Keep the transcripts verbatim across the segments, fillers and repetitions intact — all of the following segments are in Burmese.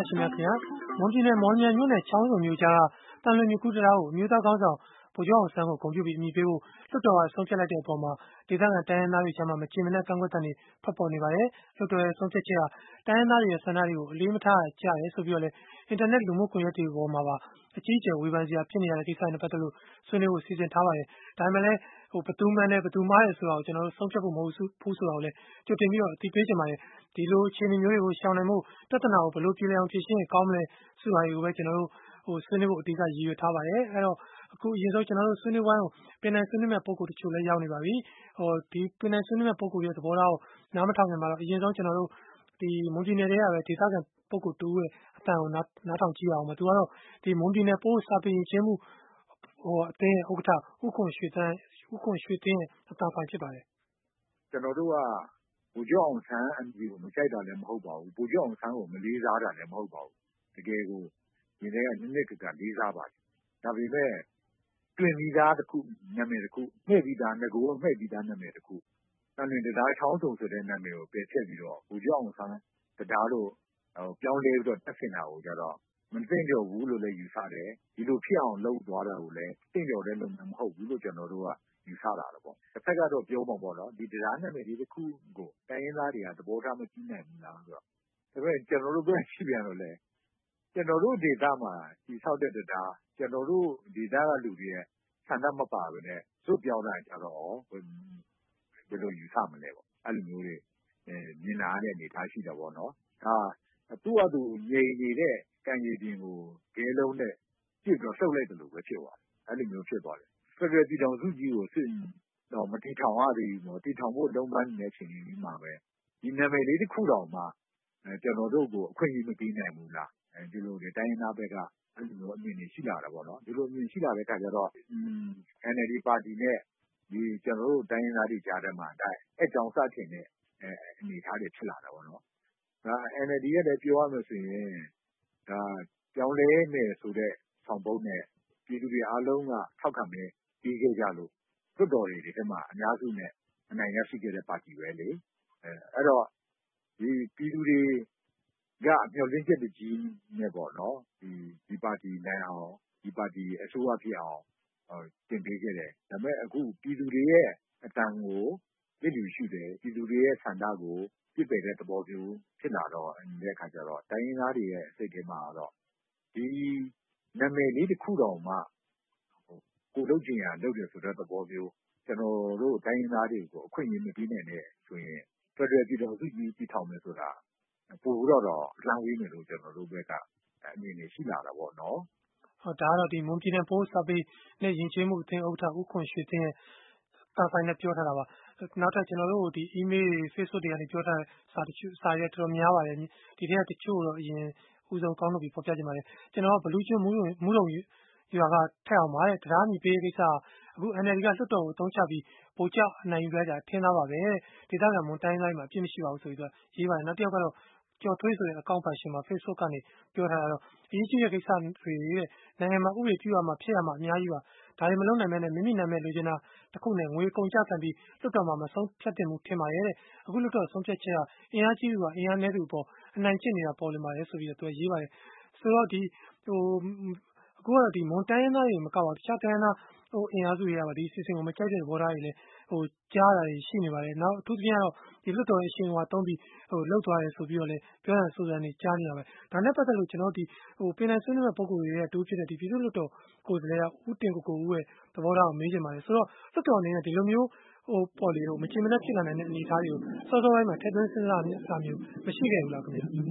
ရှင်များခင်ဗျာမွန်ပြည်နယ်မော်လမြိုင်မြို့နယ်ချောင်းစုံမြို့ကြားကတန်လွင်မြကူးတရားကိုအမျိုးသားကောင်းဆောင်ဗိုလ်ချုပ်အောင်ဆန်းကိုဂုဏ်ပြုပြီးအမိပေးဖို့လွှတ်တော်ကဆုံးဖြတ်လိုက်တဲ့အပေါ်မှာဒေသခံတိုင်းရင်းသားတွေကြားမှာမကြေမနက်ကန့်ကွက်တဲ့ဖတ်ပေါ်နေပါတယ်လွှတ်တော်ရဲ့ဆုံးဖြတ်ချက်ဟာတိုင်းရင်းသားတွေရဲ့ဆန္ဒတွေကိုအလေးမထားကြရဲဆိုပြီးတော့လေအင်တာနက်လူမှုကွန်ရက်တွေပေါ်မှာပါအကြီးအကျယ်ဝေဖန်စရာဖြစ်နေရတဲ့ကိစ္စနဲ့ပတ်သက်လို့ဆွေးနွေးဖို့စီစဉ်ထားပါတယ်ဒါပေမဲ့လည်းဟိုဘသူမှန်းနဲ့ဘသူမှားတယ်ဆိုတာကိုကျွန်တော်တို့ဆုံးဖြတ်ဖို့မဟုတ်ဘူးဆိုတာကိုလည်းကြိုတင်ပြီးတော့အသိပေးချင်ပါတယ်ဒီလိုအခြေအနေမျိုးတွေကိုရှောင်နိုင်မှုပြဿနာကိုဘယ်လိုပြည်လည်အောင်ဖြေရှင်းရင်ကောင်းမလဲဆိုတာတွေကိုပဲကျွန်တော်တို့ဟိုဆွေးနွေးဖို့အတိအကျရည်ရွယ်ထားပါတယ်အဲ့တော့အခုအရင်ဆုံးကျွန်တော်တို့ဆွေးနွေးဝိုင်းကိုပြည်နယ်ဆွေးနွေးမဲ့ပုံကိုတချို့လည်းရောက်နေပါပြီဟိုဒီပြည်နယ်ဆွေးနွေးမဲ့ပုံကိုရဲ့သဘောထားကိုနားမထောင်ခင်မှာတော့အရင်ဆုံးကျွန်တော်တို့ဒီမွန်ပြည်နယ်တွေကပဲဒေသခံပုံကိုတူရဲ့အတန်ကိုနားနားထောင်ကြည့်အောင်မသူကတော့ဒီမွန်ပြည်နယ်ပို့စာပေရင်ချင်းမှုဟိုအတင်းဥက္ကဋ္ဌဥက္ကွန်ရွှေတန်းဥက္ကွန်ရွှေတင်းရဲ့အတန်ဖိုင်ဖြစ်ပါတယ်ကျွန်တော်တို့ကဗိုလ်ချုပ်အောင်ဆန်းအမည်ကိုမကြိုက်တာလည်းမဟုတ်ပါဘူးဗိုလ်ချုပ်အောင်ဆန်းကိုမလေးစားတာလည်းမဟုတ်ပါဘူးတကယ်ကိုဒီနေ့ကနည်းနည်းကကလေးစားပါတယ်ဒါပေမဲ့တွင်ပြီးသားတစ်ခုနာမည်တစ်ခုနှိမ့်ပြီးသားငကိုနှိမ့်ပြီးသားနာမည်တစ်ခုတန်လွင်တရားချောင်းစုံဆိုတဲ့နာမည်ကိုပယ်ဖျက်ပြီးတော့ဗိုလ်ချုပ်အောင်ဆန်းတရားလို့ပြောင်းလဲပြီးတော့တက်ဆင်တာကိုကြတော့မသိကြဘူးလို့လည်းယူဆတယ်ဒီလိုဖြစ်အောင်လုပ်သွားတာကိုလည်းသိကြတဲ့လုပ်မဟုတ်ဘူးလို့ကျွန်တော်တို့ကယူဆတာတော့ပေါ့တစ်ဖက်ကတော့ပြောမှာပေါ့နော်ဒီတရားနာမည်ဒီတစ်ခုကိုတိုင်းရင်းသားတွေကသဘောထားမကြည့်နိုင်ဘူးလားဆိုတော့ဒါပေမဲ့ကျွန်တော်တို့ပြန်ကြည့်ပြန်တော့လေကျွန်တော်တို့ဒေသမှာဒီဆောက်တဲ့တရားကျွန်တော်တို့ဒေသကလူတွေရဲ့ဆန္ဒမပါဘဲနဲ့စွတ်ပြောင်းတာကြတော့ဘယ်လိုယူဆမလဲပေါ့အဲ့လိုမျိုးတွေမြင်လာတဲ့အနေထားရှိတယ်ပေါ့နော်ဒါသူ့အတူငြိမ်နေတဲ့ကံရည်ပြင်ကိုဂဲလုံးနဲ့ပြစ်တော့လှုပ်လိုက်တယ်လို့ပဲဖြစ်သွားတယ်အဲ့လိုမျိုးဖြစ်သွားတယ်ဖက်ဒရယ်ပြည်ထောင်စုကြီးကိုစစ်တော့မတီထောင်ရသေးဘူးပေါ့တီထောင်ဖို့လုံးပန်းနေတဲ့အချိန်ကြီးမှာပဲဒီနာမည်လေးတစ်ခုတောင်မှကျွန်တော်တို့ကိုအခွင့်အရေးမပေးနိုင်ဘူးလားအဲဒီလိုတွေတိုင်းရင်းသားဘက်ကအဲ့လိုမျိုးအမြင်တွေရှိလာတာပေါ့နော်ဒီလိုအမြင်ရှိလာတဲ့အခါကျတော့ အန် အယ် ဒီ ပါတီနဲ့ဒီကျွန်တော်တို့တိုင်းရင်းသားတွေကြားထဲမှာအဲအကြောင်းစတင်တဲ့အနေအထားတွေဖြစ်လာတာပေါ့နော်ဒါ အန် အယ် ဒီ ရဲ့လည်းပြောရမယ်ဆိုရင်ဒါပြောင်းလဲမယ်ဆိုတဲ့ဆောင်ပုဒ်နဲ့ပြည်သူတွေအားလုံးကထောက်ခံမယ်ပြီးခဲ့ကြလို့တွတ်တော်တွေထဲမှာအများစုနဲ့အနိုင်ရရှိခဲ့တဲ့ပါတီပဲလေအဲအဲ့တော့ဒီပြည်သူတွေကမျှော်လင့်ချက်တကြီးနဲ့ပေါ့နော်ဒီဒီပါတီနိုင်အောင်ဒီပါတီအစိုးရဖြစ်အောင်တင်ပေးခဲ့တယ်ဒါပေမဲ့အခုပြည်သူတွေရဲ့အတန်ကိုလစ်လျူရှုတယ်ပြည်သူတွေရဲ့ဆန္ဒကိုပြစ်ပယ်တဲ့သဘောမျိုးဖြစ်လာတော့ဒီအခါကျတော့တိုင်းရင်းသားတွေရဲ့စိတ်ထဲမှာတော့ဒီနာမည်လေးတစ်ခုတောင်မှကိုလုပ်ချင်ရလုပ်တယ်ဆိုတဲ့သဘောမျိုးကျွန်တော်တို့တိုင်းရင်းသားတွေကိုအခွင့်အရေးမပေးနိုင်တဲ့ဆိုရင်ဖက်ဒရယ်ပြည်ထောင်စုကြီးတည်ထောင်မယ်ဆိုတာပို့တော့တော့လမ်းဝေးမယ်လို့ကျွန်တော်တို့ဘက်ကအမြင်တွေရှိလာတာပေါ့နော်ဟုတ်ဒါကတော့ဒီမွန်ပြည်နယ်ပို့စာပေနဲ့ယဉ်ကျေးမှုအသင်းဥက္ကဋ္ဌဦးခွန်ရွှေတင်းရဲ့တာဖိုင်နဲ့ပြောထားတာပါနောက်ထပ်ကျွန်တော်တို့ဒီ email တွေ Facebook တွေကနေပြောထားတဲ့စာတချို့စာတွေတော်တော်များပါတယ်ဒီထဲကတချို့တော့အရင်ဦးဆုံးကောင်းလို့ပြီးဖော်ပြကြပါတယ်ကျွန်တော်ကဘလူးကျွန်းမူးမူးတုံရွာကထက်အောင်ပါတဲ့တရားမြည်ပေးကိစ္စအခု အန် အယ် ဒီ ကလွှတ်တော်ကိုအသုံးချပြီးပိုကြောက်အနိုင်ယူလိုက်တာထင်သားပါပဲဒေသခံမွန်တိုင်းတိုင်းမှာအပြစ်မရှိပါဘူးဆိုပြီးတော့ရေးပါတယ်နောက်တစ်ယောက်ကတော့ကျော်ထွေးဆိုတဲ့အကောင့်ဖိုင်ရှင်မှာ Facebook ကနေပြောထားတာတော့အရေးကြီးတဲ့ကိစ္စတွေရဲ့နိုင်ငံမှာဥပဒေပြုရမှာဖြစ်ရမှာအများကြီးပါဒါတွေမလုပ်နိုင်မဲနဲ့မိမိနာမည်လိုချင်တာတခုနဲ့ငွေကုန်ကျခံပြီးလွတ်တော်မှာမဆုံးဖြတ်တင်မှုထင်ပါရဲ့တဲ့အခုလွတ်တော်ဆုံးဖြတ်ချက်ဟာအင်အားကြီးသူကအင်အားနည်းသူပေါ်အနိုင်ကျင့်နေတာပေါ်လွင်ပါတယ်ဆိုပြီးတော့သူရေးပါတယ်ဆိုတော့ဒီဟိုအခုကတော့ဒီမွန်တိုင်းရင်းသားတွေမကပါဘူးတခြားတိုင်းရင်းသားဟိုအင်အားစုတွေကပါဒီစီစဉ်ကိုမကြိုက်တဲ့သဘောထားတွေလည်းဟိုကြားတာတွေရှိနေပါတယ်နောက်အထူးသဖြင့်ကတော့ဒီလွတ်တော်ရဲ့အရှင်ဟိုတုံးပြီးဟိုလောက်သွားတယ်ဆိုပြီးတော့လည်းပြောရဆိုစမ်းနေကြားနေရပါတယ်ဒါနဲ့ပတ်သက်လို့ကျွန်တော်ဒီဟိုပြည်နယ်ဆွေးနွေးမဲ့ပုံကိုယ်တွေရဲ့အတူဖြစ်တဲ့ဒီပြည်သူ့လွတ်တော်ကိုယ်စားလှယ်ကဦးတင်ကိုကိုဦးရဲ့သဘောထားကိုမေးချင်ပါတယ်ဆိုတော့လွတ်တော်အနေနဲ့ဒီလိုမျိုးဟိုပေါ်လေဟိုမချင်မနှက်ဖြစ်လာနိုင်တဲ့အနေအထားတွေကိုစောစောပိုင်းမှာထည့်သွင်းစဉ်းစားစာမျိုးမရှိခဲ့ဘူးလားခင်ဗျာဟို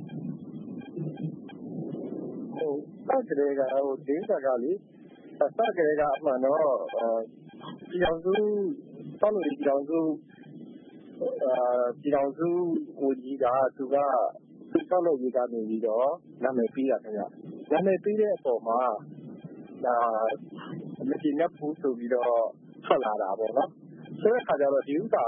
စကရေကဟိုဒေသကလေစကရေကအမှန်တော့ပြည်အောင်စုတောင်းလို့ပြည်အောင်စုအာပြည်အောင်စုကိုကြီးကသူကသူ့ဆောက်လုပ်ရေးကနေပြီးတော့နာမည်ပေးတာခင်ဗျနာမည်ပေးတဲ့အပေါ်မှာဒါမကြည့်နဲ့ဘူးဆိုပြီးတော့ထွက်လာတာပေါ့နော်ဆိုတဲ့အခါကျတော့ဒီဥစ္စာ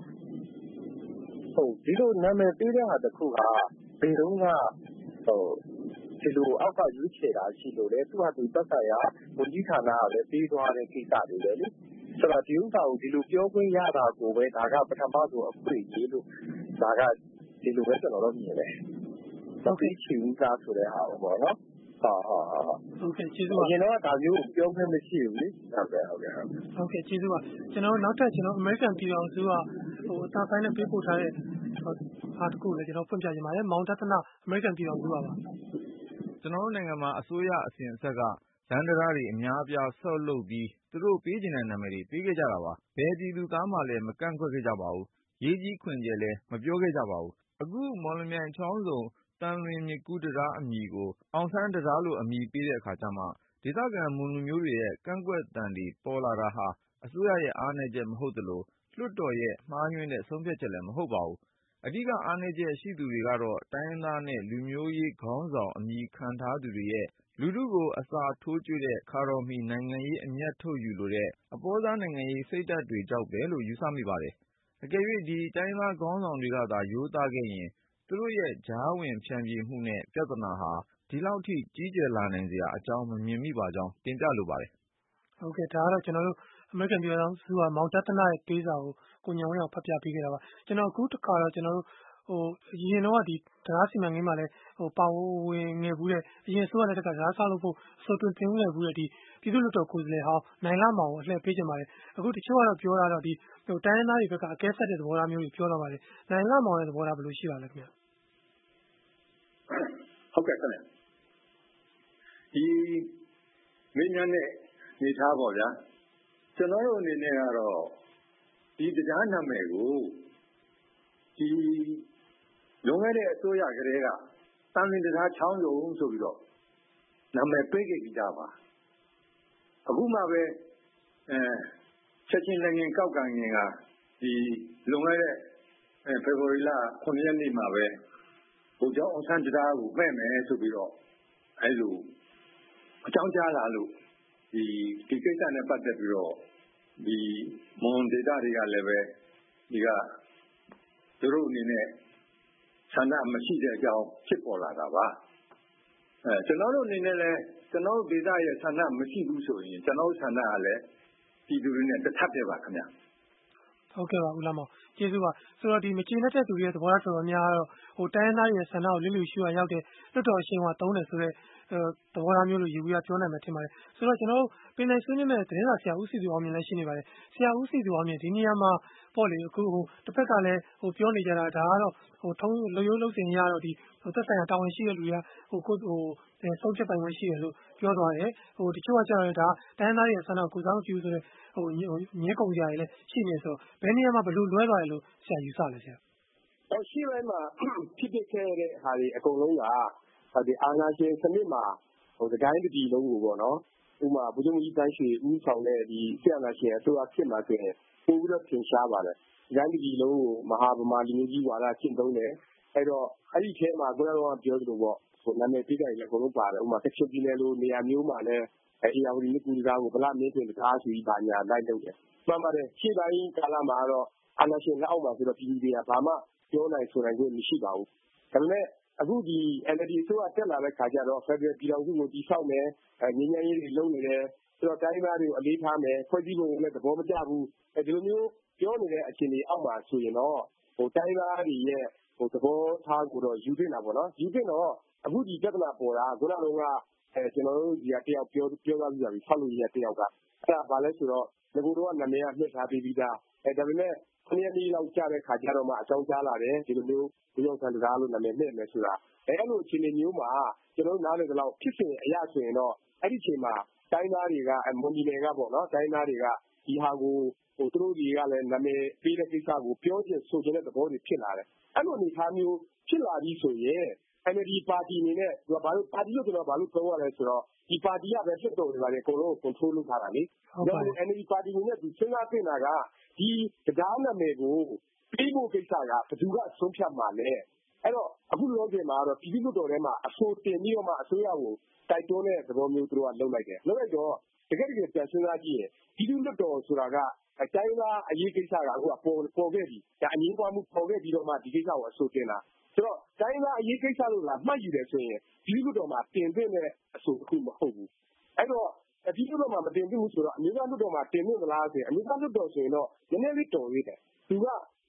ဟုတ်ဒီလိုနာမည်ပေးတဲ့ဟာတစ်ခုကဘယ်တော့ကဟိုဒီလိုအောက်ကရွေးချယ်တာရှိလို့လေသူ့ဟာသူတက်ဆိုင်ရာဝန်ကြီးဌာနကလည်းပေးသွားတဲ့ကိစ္စတွေပဲလေဆိုတော့ဒီဥစ္စာကိုဒီလိုပြောခွင့်ရတာကိုပဲဒါကပထမဆုံးအခွင့်အရေးလို့ဒါကဒီလိုပဲကျွန်တော်တို့မြင်တယ်ဟုတ်ကဲ့ချီဦးသားဆိုတဲ့ဟာပေါ့နော်ဟုတ်ဟုတ်ဟုတ်ကဲ့ကျေးဇူးပါကျွန်တော်ကဒါမျိုးပြောခွင့်မရှိဘူးလေဟုတ်ကဲ့ဟုတ်ကဲ့ဟုတ်ကဲ့ကျေးဇူးပါကျွန်တော်နောက်ထပ်ကျွန်တော်အမေရိကန်ပြည်တော်စုကဟိုအသာဆိုင်နဲ့ပေးပို့ထားတဲ့ဟာတခုလည်းကျွန်တော်ဖွင့်ပြချင်ပါတယ်မောင်တသနာအမေရိကန်ပြည်တော်စုပါပါကျွန်တော်တို့နိုင်ငံမှာအစိုးရအစဉ်အဆက်ကလမ်းတရားတွေအများအပြားဆောက်လုပ်ပြီးသူတို့ပေးချင်တဲ့နာမည်တွေပေးခဲ့ကြတာပါဘယ်ပြည်သူသားမှလည်းမကန့်ကွက်ခဲ့ကြပါဘူးရေးကြီးခွင်ကျယ်လည်းမပြောခဲ့ကြပါဘူးအခုမော်လမြိုင်ချောင်းစုံတန်လွင်မြစ်ကူးတရားအမည်ကိုအောင်ဆန်းတရားလို့အမည်ပေးတဲ့အခါကျမှဒေသခံမွန်လူမျိုးတွေရဲ့ကန့်ကွက်တံတွေပေါ်လာတာဟာအစိုးရရဲ့အားနည်းချက်မဟုတ်သလိုလွှတ်တော်ရဲ့မှားယွင်းတဲ့ဆုံးဖြတ်ချက်လည်းမဟုတ်ပါဘူးအဓိကအားနည်းချက်ရှိသူတွေကတော့တိုင်းရင်းသားနဲ့လူမျိုးရေးခေါင်းဆောင်အမည်ခံထားသူတွေရဲ့လူထုကိုအစာထိုးကျွေးတဲ့ခါတော်မီနိုင်ငံရေးအမျက်ထုတ်ယူလိုတဲ့အပေါ်သားနိုင်ငံရေးစိတ်ဓာတ်တွေကြောင့်ပဲလို့ယူဆမိပါတယ်အကယ်၍ဒီတိုင်းသားခေါင်းဆောင်တွေကသာရိုးသားခဲ့ရင်သူတို့ရဲ့ကြားဝင်ဖြန့်ဖြေမှုနဲ့ပြဿနာဟာဒီလောက်ထိကြီးကျယ်လာနိုင်စရာအကြောင်းမမြင်မိပါကြောင်းတင်ပြလိုပါတယ်ဟုတ်ကဲ့ဒါကတော့ကျွန်တော်တို့အမေရိကန်ပြည်ထောင်စုကမောင်တသနာရဲ့ပေးစာကိုကိုညောင်ရောဖတ်ပြပေးခဲ့တာပါကျွန်တော်အခုတစ်ခါတော့ကျွန်တော်တို့ဟိုအရင်တော့ဒီတရားစီမံကိန်းမှာလည်းဟိုပါဝင်ငယ်ဘူးတဲ့အရင်ဆိုရတဲ့တက်ကတရားစားလို့ဖို့အစိုးတွင်တင်ခဲ့ဘူးတဲ့ဒီပြည်သူ့လွှတ်တော်ကိုယ်စားလှယ်ဟောင်းနိုင်လာမောင်ကိုအလှည့်ပေးကြပါတယ်အခုတချို့ကတော့ပြောတာတော့ဒီဟိုတိုင်းရင်းသားတွေဘက်ကအကဲဆက်တဲ့သဘောထားမျိုးတွေပြောတော့ပါတယ်နိုင်လာမောင်ရဲ့သဘောထားဘယ်လိုရှိပါလဲခင်ဗျဟုတ်ကဲ့ခင်ဗျဒီမင်းများနဲ့နေထားပါဗျာကျွန်တော်တို့အနေနဲ့ကတော့ဒီတရားနာမည်ကိုဒီလွန်ခဲ့တဲ့အစိုးရကလေးကတန်လင်းတရားချောင်းရုံဆိုပြီးတော့နာမည်ပေးခဲ့ကြပါအခုမှပဲအဲချက်ချင်းလည်းငင်ကောက်ကန်ငင်ကဒီလွန်ခဲ့တဲ့ဖေဖော်ဝါရီလခုနှစ်ရက်နေ့မှာပဲဟိုကျောင်းအောင်ဆန်းတရားကိုမဲ့မယ်ဆိုပြီးတော့အဲလိုအကြောင်းကြားလာလို့ဒီဒီကိစ္စနဲ့ပတ်သက်ပြီးတော့ဒီမွန်ဒေတာတွေကလည်းပဲဒီကသူတို့အနေနဲ့ဆန္ဒမရှိတဲ့အကြောင်းဖြစ်ပေါ်လာတာပါအဲကျွန်တော်တို့အနေနဲ့လည်းကျွန်တော်တို့ဒေတာရဲ့ဆန္ဒမရှိဘူးဆိုရင်ကျွန်တော်တို့ဆန္ဒကလည်းဒီသူတွေနဲ့တစ်ထပ်ပြပါခင်ဗျာဟုတ်ကဲ့ပါဦးလာမောင်ကျေးဇူးပါဆိုတော့ဒီမကျေနပ်တဲ့သူတွေရဲ့သဘောထားတော်တော်များတော့ဟိုတိုင်းရင်းသားတွေရဲ့ဆန္ဒကိုလစ်လျူရှုရရောက်တဲ့လွတ်တော်အရှင်ကသုံးတယ်ဆိုတော့သဘောထားမျိုးလိုယူပြီးပြောနိုင်မှာထင်ပါတယ်ဆိုတော့ကျွန်တော်တို့ပင်နိုင်ဆွေးနွေးမဲ့သတင်းစာဆရာဦးစီသူအောင်မြင်လည်းရှိနေပါတယ်ဆရာဦးစီသူအောင်မြင်ဒီနေရာမှာပေါ့လေအခုဟိုတစ်ဖက်ကလည်းဟိုပြောနေကြတာဒါကတော့ဟိုထုံးလူရိုးလုံးစင်ရတော့ဒီဟိုသက်ဆိုင်ရာတာဝန်ရှိတဲ့လူတွေကဟိုကိုဟိုဆုံးဖြတ်ပိုင်ခွင့်ရှိတယ်လို့ပြောသွားတယ်ဟိုတချို့ကကျတော့ဒါတိုင်းသားတွေရဲ့ဆန္ဒကိုကိုစားမပြုဆိုတော့ဟိုညင်းကုန်ကြရည်လည်းရှိနေဆိုတော့ဘယ်နေရာမှာဘယ်လိုလွဲသွားတယ်လို့ဆရာယူဆလဲဆရာဟောရှိပိုင်းမှာဖြစ်ဖြစ်ခဲ့တဲ့ဟာတွေအကုန်လုံးကဒီအာဏာရှင်စနစ်မှာဟိုတိုင်းပြည်လုံးကိုပေါ့နော်ဥမာဗိုလ်ချုပ်ကြီးတန်းရွှေဦးဆောင်တဲ့ဒီဆရာနာရှင်အစိုးရဖြစ်မှာဆိုရင်ပိုပြီးတော့ထင်ရှားပါတယ်တိုင်းပြည်လုံးကိုမဟာဗမာလူမျိုးကြီးဝါဒရှင်းသုံးတယ်အဲ့တော့အဲ့ဒီထဲမှာကိုယ်တော်ကပြောသလိုပေါ့ဟိုနာမည်ပေးတယ်လည်းအကုန်လုံးပါတယ်ဥမာကချင်ပြည်နယ်လိုနေရာမျိုးမှာလည်းအေယာဝတီကူကားကိုဗလာမင်းတင်ကားဆိုပြီးပါညာလိုက်လုပ်တယ်မှန်ပါတယ်ရှေ့ပိုင်းကာလမှာတော့အာဏာရှင်လက်အောက်မှာဆိုတော့ပြည်သူတွေကဘာမှပြောနိုင်ဆိုနိုင်ခွင့်မရှိပါဘူးဒါပေမဲ့အခုဒီ N L D အစိုးရတက်လာတဲ့ခါကျတော့ Federal ပြည်ထောင်စုကိုတည်ဆောက်မယ်ငြိမ်းချမ်းရေးတွေလုပ်နေတယ်ဆိုတော့တိုင်းသားတွေကိုအလေးထားမယ်ဖွဲ့စည်းပုံကိုလည်းသဘောမကျဘူးအဲဒီလိုမျိုးပြောနေတဲ့အခြေအနေအောက်မှာဆိုရင်တော့ဟိုတိုင်းသားတွေရဲ့ဟိုသဘောထားကိုတော့ယူသင့်တာပေါ့နော်ယူသင့်တော့အခုဒီပြဿနာပေါ်တာခုနကတော့ကအဲကျွန်တော်တို့ဒီကတယောက်ပြောပြောသွားပြီးပါပြီဆောက်လို့ရတဲ့တယောက်ကအဲ့ဒါဘာလဲဆိုတော့ငကိုတော့နာမည်ကမြှစ်ထားပြီးပြီးသားအဲဒါပေမဲ့ခဏလေးလောက်ကြာတဲ့ခါကျတော့မှအကြောင်းကြားလာတယ်ဒီလိုမျိုးဒီရောက်ဆန်တရားလို့နာမည်မြှစ်မယ်ဆိုတာအဲအဲ့လိုအခြေအနေမျိုးမှာကျွန်တော်နားလည်ကြလောက်ဖြစ်စဉ်အရာဆိုရင်တော့အဲ့ဒီအချိန်မှာတိုင်းသားတွေကမွန်ပြည်နယ်ကပေါ့နော်တိုင်းသားတွေကဒီဟာကိုဟိုသူတို့တွေကလည်းနာမည်ပေးတဲ့ကိစ္စကိုပြောချင်ဆိုချင်တဲ့သဘောတွေဖြစ်လာတယ်အဲ့လိုအနေအထားမျိုးဖြစ်လာပြီးဆိုရင် N L D ပါတီအနေနဲ့သူကဘာလို့ပါတီလို့ကျွန်တော်ဘာလို့ပြောရလဲဆိုတော့ဒီပါတီကပဲဖြစ်တော်နေပါလေအကုန်လုံးကို control လုပ်ထားတာလေဒါပေမဲ့ N L D ပါတီအနေနဲ့သူစဉ်းစားတင်တာကဒီတရားနာမည်ကိုပြီးဖို့ကိစ္စကဘယ်သူကဆုံးဖြတ်မှာလဲအဲ့တော့အခုလောကီမှာတော့ပြည်သူ့လွှတ်တော်ထဲမှာအဆိုတင်ပြီးတော့မှအစိုးရကိုတိုက်တွန်းတဲ့သဘောမျိုးသူတို့ကလုပ်လိုက်တယ်လုပ်လိုက်တော့တကယ်တကယ်ပြန်စဉ်းစားကြည့်ရင်ပြည်သူ့လွှတ်တော်ဆိုတာကအတိုင်းသားအရေးကိစ္စကအခုကပေါ်ပေါ်ခဲ့ပြီဒါအငြင်းပွားမှုပေါ်ခဲ့ပြီးတော့မှဒီကိစ္စကိုအဆိုတင်တာဆိုတော့တိုင်းသားအရေးကိစ္စလို့လားမှတ်ယူတယ်ဆိုရင်ပြည်သူ့လွှတ်တော်မှာတင်သွင်းတဲ့အဆိုတစ်ခုမဟုတ်ဘူးအဲ့တော့ပြည်သူ့လွှတ်တော်မှာမတင်သွင်းဘူးဆိုတော့အမျိုးသားလွှတ်တော်မှာတင်သွင်းသလားဆိုရင်အမျိုးသားလွှတ်တော်ဆိုရင်တော့နည်းနည်းလေးတော်သေးတယ်သူကဟ